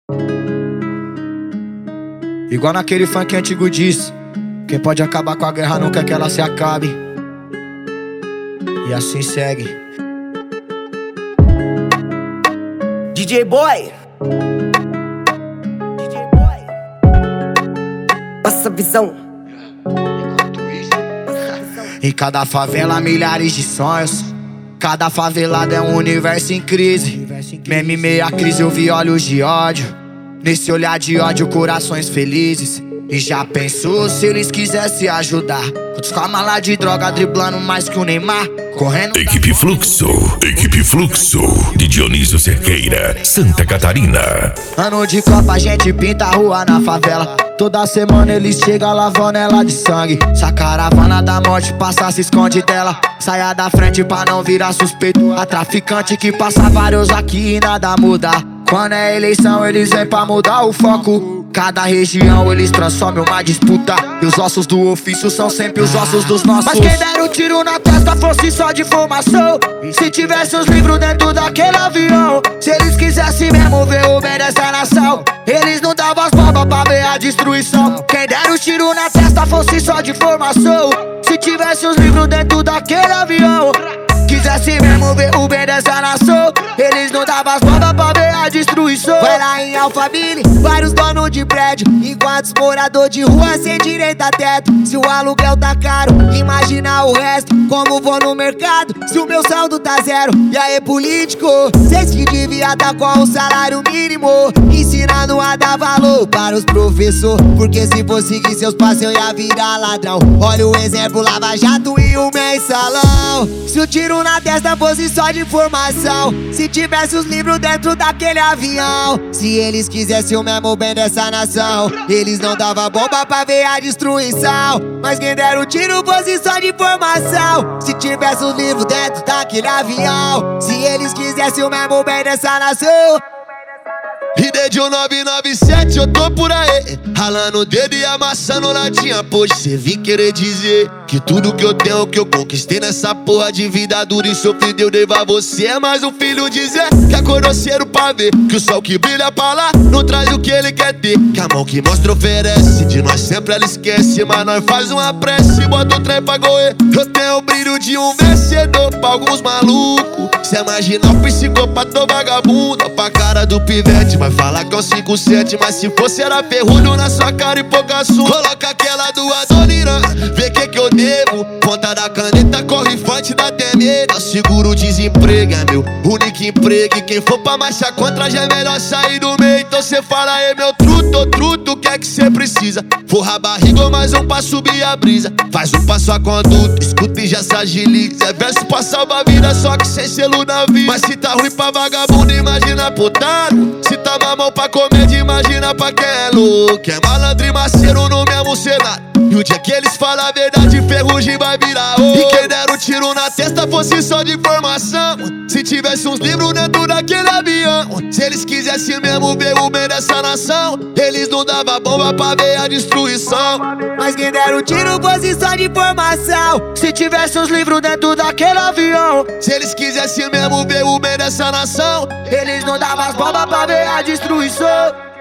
Igual naquele funk antigo diz: quem pode acabar com a guerra não quer que ela se acabe. E assim segue. DJ Boy, passa a visão. Em cada favela milhares de sonhos. Cada favelada é um universo em crise. Mesmo em meia crise eu vi olhos de ódio. Nesse olhar de ódio corações felizes. E já pensou se eles quisessem ajudar? Outros com a mala de droga driblando mais que o Neymar. Correndo Equipe Fluxo de Dionísio Cerqueira, Santa Catarina. Ano de Copa a gente pinta a rua na favela. Toda semana eles chegam lavando ela de sangue. Se a caravana da morte passa, se esconde dela. Saia da frente pra não virar suspeito. A traficante que passa vários aqui e nada muda. Quando é eleição eles vêm pra mudar o foco. Cada região eles transformam uma disputa. E os ossos do ofício são sempre os ossos dos nossos. Mas quem der um tiro na testa fosse só de formação. Se tivesse os livros dentro daquele avião. Se eles quisessem mesmo ver o bem dessa nação, eles não davam as bombas pra ver a destruição. Quem der um tiro na testa fosse só de formação. Se tivesse os livros dentro daquele avião, quisesse mesmo ver o bem dessa nação, eles não davam as bombas pra ver a destruição. Vai lá em Alphaville, vários donos de prédio, enquanto os moradores de rua sem direito a teto. Se o aluguel tá caro, imagina o resto. Como vou no mercado, se o meu saldo tá zero? E aí político, cês que devia tá com o salário mínimo, ensinando a dar valor para os professores. Porque se for seguir seus passos eu ia virar ladrão. Olha o exemplo, Lava Jato e o mensalão. Se o tiro na testa fosse só de informação, se tivesse os livros dentro daquele avião, se eles quisessem o mesmo bem dessa nação, eles não davam bomba pra ver a destruição. Mas quem der o tiro fosse só de informação, se tivesse os livros dentro daquele avião, se eles quisessem o mesmo bem dessa nação. E desde o 997 eu tô por aí, ralando o dedo e amassando latinha. Pois cê vim querer dizer que tudo que eu tenho, que eu conquistei nessa porra de vida dura e sofrida eu devo a você. É mais um filho dizer que acordou cedo pra ver que o sol que brilha pra lá não traz o que ele quer ter. Que a mão que mostra oferece, de nós sempre ela esquece, mas nós faz uma prece e bota o trem pra correr. Eu tenho o brilho de um vencedor pra alguns malucos. Cê imagina o psicopata ou vagabundo, pra cara do pivete vai falar que é um 5-7, mas se fosse era ferrolho na sua cara e pouca sua. Coloca aquela do Adoniran, vê que eu devo. Ponta da caneta, corre forte, dá até medo. Eu seguro o desemprego, é meu único emprego. E quem for pra marcha contra já é melhor sair do meio. Então cê fala aí, meu truto, o que é que cê precisa? Forra a barriga ou mais um pra subir a brisa. Faz um passo a conduta, escuta e já se agiliza. É verso pra salvar a vida, só que sem selo na vida. Mas se tá ruim pra vagabundo, imagina potado. Se tá mamão pra comédia, imagina pra quem é louco. É malandro e maceiro no mesmo cenário. E o dia que eles falam a verdade, ferrugem vai virar ouro. E quem der um tiro na testa fosse só de informação, se tivesse uns livros dentro daquele avião, se eles quisessem mesmo ver o bem dessa nação, eles não davam bomba pra ver a destruição. Mas quem der um tiro fosse só de informação, se tivesse os livros dentro daquele avião, se eles quisessem mesmo ver o bem dessa nação, eles não davam as bombas pra ver a destruição.